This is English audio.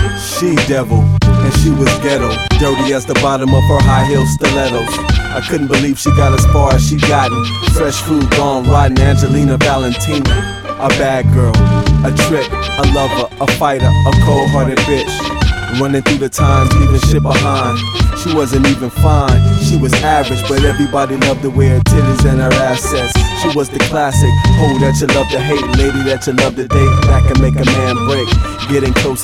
She devil, and she was ghetto, dirty as the bottom of her high heel stilettos. I couldn't believe she got as far as she gotten. Fresh food gone rotten, Angelina Valentina. A bad girl, a trick, a lover, a fighter, a cold-hearted bitch. Running through the times, leaving shit behind. She wasn't even fine, she was average, but everybody loved to wear her titties and her assets. She was the classic, hoe that you love to hate, lady that you love to date, that can make a man break. Getting close